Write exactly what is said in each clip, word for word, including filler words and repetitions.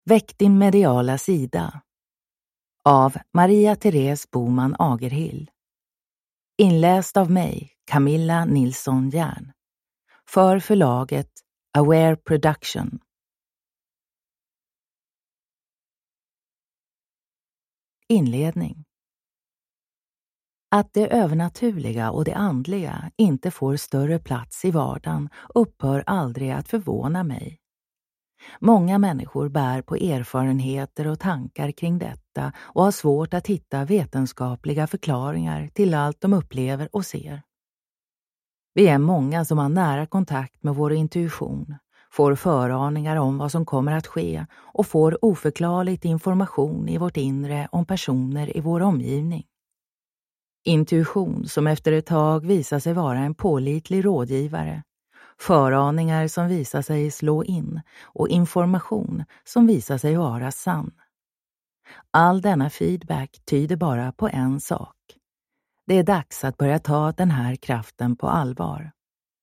Väck din mediala sida av Maria Therese Boman Agerhill. Inläst av mig, Camilla Nilsson Järn. För förlaget Aware Production. Inledning. Att det övernaturliga och det andliga inte får större plats i vardagen upphör aldrig att förvåna mig. Många människor bär på erfarenheter och tankar kring detta och har svårt att hitta vetenskapliga förklaringar till allt de upplever och ser. Vi är många som har nära kontakt med vår intuition, får föraningar om vad som kommer att ske och får oförklarligt information i vårt inre om personer i vår omgivning. Intuition som efter ett tag visar sig vara en pålitlig rådgivare, föraningar som visar sig slå in och information som visar sig vara sann. All denna feedback tyder bara på en sak. Det är dags att börja ta den här kraften på allvar.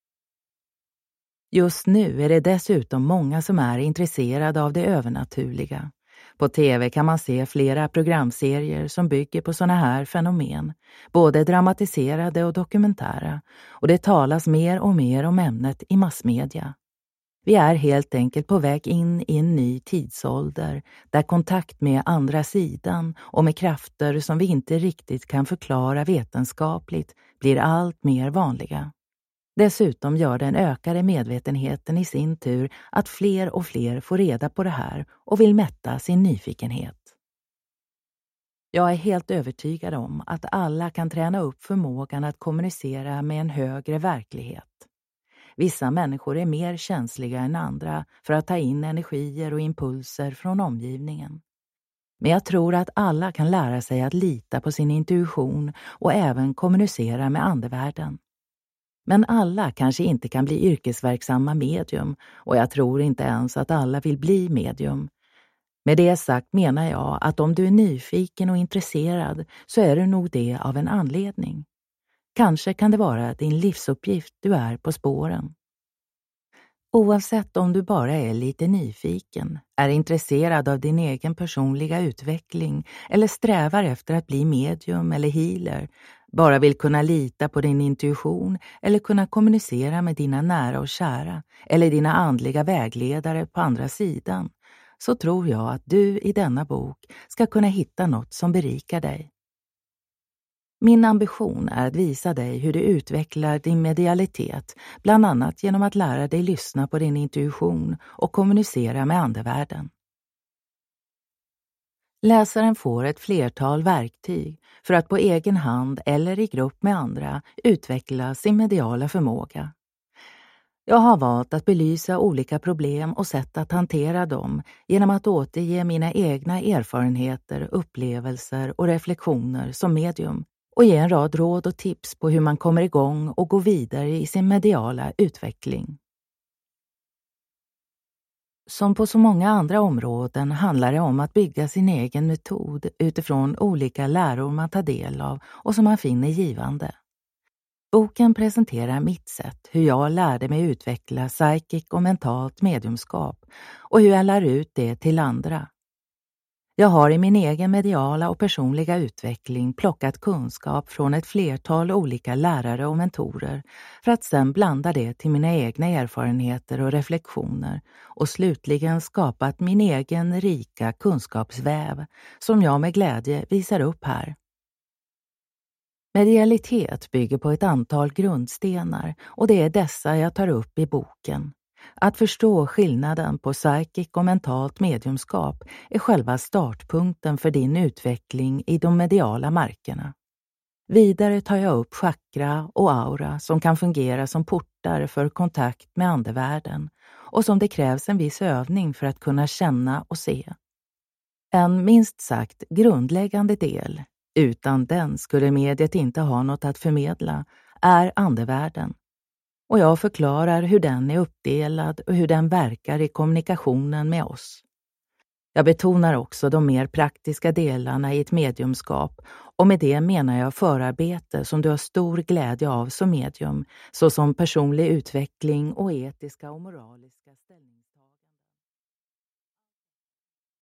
Just nu är det dessutom många som är intresserade av det övernaturliga. På tv kan man se flera programserier som bygger på sådana här fenomen, både dramatiserade och dokumentära, och det talas mer och mer om ämnet i massmedia. Vi är helt enkelt på väg in i en ny tidsålder där kontakt med andra sidan och med krafter som vi inte riktigt kan förklara vetenskapligt blir allt mer vanliga. Dessutom gör den ökade medvetenheten i sin tur att fler och fler får reda på det här och vill mätta sin nyfikenhet. Jag är helt övertygad om att alla kan träna upp förmågan att kommunicera med en högre verklighet. Vissa människor är mer känsliga än andra för att ta in energier och impulser från omgivningen. Men jag tror att alla kan lära sig att lita på sin intuition och även kommunicera med andevärlden. Men alla kanske inte kan bli yrkesverksamma medium och jag tror inte ens att alla vill bli medium. Med det sagt menar jag att om du är nyfiken och intresserad så är du nog det av en anledning. Kanske kan det vara din livsuppgift du är på spåren. Oavsett om du bara är lite nyfiken, är intresserad av din egen personliga utveckling eller strävar efter att bli medium eller healer, bara vill kunna lita på din intuition eller kunna kommunicera med dina nära och kära eller dina andliga vägledare på andra sidan, så tror jag att du i denna bok ska kunna hitta något som berikar dig. Min ambition är att visa dig hur du utvecklar din medialitet, bland annat genom att lära dig lyssna på din intuition och kommunicera med andevärlden. Läsaren får ett flertal verktyg för att på egen hand eller i grupp med andra utveckla sin mediala förmåga. Jag har valt att belysa olika problem och sätt att hantera dem genom att återge mina egna erfarenheter, upplevelser och reflektioner som medium och ge en rad råd och tips på hur man kommer igång och går vidare i sin mediala utveckling. Som på så många andra områden handlar det om att bygga sin egen metod utifrån olika läror man tar del av och som man finner givande. Boken presenterar mitt sätt hur jag lärde mig utveckla psychic och mentalt mediumskap och hur jag lär ut det till andra. Jag har i min egen mediala och personliga utveckling plockat kunskap från ett flertal olika lärare och mentorer för att sedan blanda det till mina egna erfarenheter och reflektioner och slutligen skapat min egen rika kunskapsväv som jag med glädje visar upp här. Medialitet bygger på ett antal grundstenar och det är dessa jag tar upp i boken. Att förstå skillnaden på psychic och mentalt mediumskap är själva startpunkten för din utveckling i de mediala markerna. Vidare tar jag upp chakra och aura som kan fungera som portar för kontakt med andevärlden och som det krävs en viss övning för att kunna känna och se. En minst sagt grundläggande del, utan den skulle mediet inte ha något att förmedla, är andevärlden. Och jag förklarar hur den är uppdelad och hur den verkar i kommunikationen med oss. Jag betonar också de mer praktiska delarna i ett mediumskap och med det menar jag förarbete som du har stor glädje av som medium, såsom personlig utveckling och etiska och moraliska ställningar.